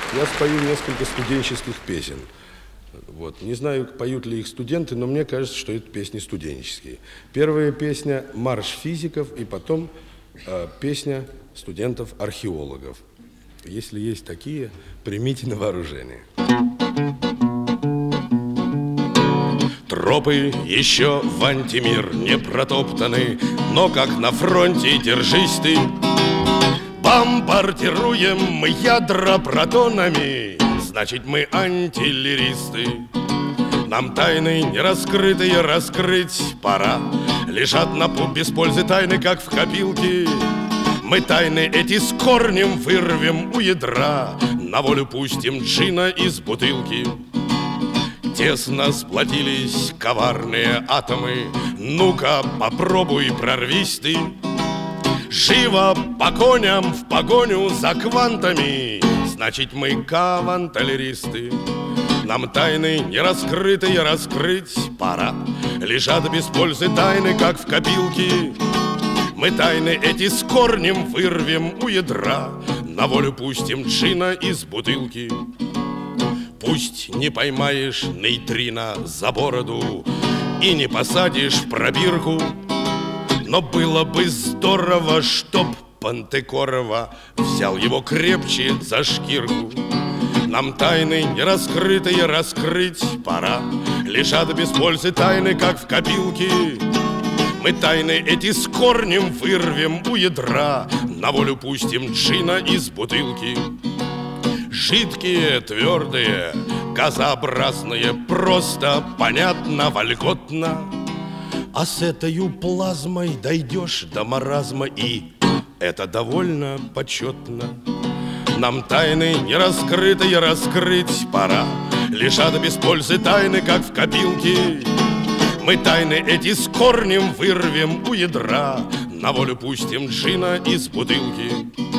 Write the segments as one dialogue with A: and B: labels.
A: Я спою несколько студенческих песен. Вот. Не знаю, поют ли их студенты, но мне кажется, что это песни студенческие. Первая песня «Марш физиков», и потом песня студентов-археологов. Если есть такие, примите на вооружение. Тропы еще в антимир не протоптаны, но как на фронте держись ты. Бомбардируем мы ядра протонами, значит мы антиллеристы. Нам тайны нераскрытые раскрыть пора. Лежат на пуп без пользы тайны, как в копилке. Мы тайны эти с корнем вырвем у ядра, на волю пустим джина из бутылки. Тесно сплотились коварные атомы, ну-ка попробуй прорвись ты. Живо по коням в погоню за квантами, значит мы каванталеристы. Нам тайны нераскрытые раскрыть пора. Лежат без пользы тайны, как в копилке. Мы тайны эти с корнем вырвем у ядра, на волю пустим джина из бутылки. Пусть не поймаешь нейтрино за бороду и не посадишь в пробирку, но было бы здорово, чтоб Пантекорова взял его крепче за шкирку. Нам тайны нераскрытые раскрыть пора. Лежат без пользы тайны, как в копилке. Мы тайны эти с корнем вырвем у ядра, на волю пустим джина из бутылки. Жидкие, твердые, газообразные, просто, понятно, вольготно. А с этою плазмой дойдешь до маразма, и это довольно почетно. Нам тайны нераскрытые раскрыть пора. Лежат без пользы тайны, как в копилке. Мы тайны эти с корнем вырвем у ядра, на волю пустим джина из бутылки.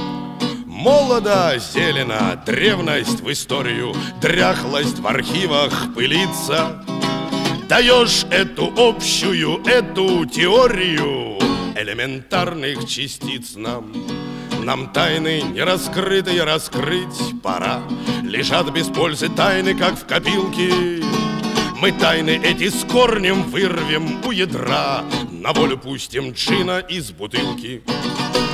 A: Молодо, зелено, древность в историю, дряхлость в архивах пылится. Даешь эту общую, эту теорию элементарных частиц нам. Нам тайны нераскрытые раскрыть пора. Лежат без пользы тайны, как в копилке. Мы тайны эти с корнем вырвем у ядра, на волю пустим джина из бутылки.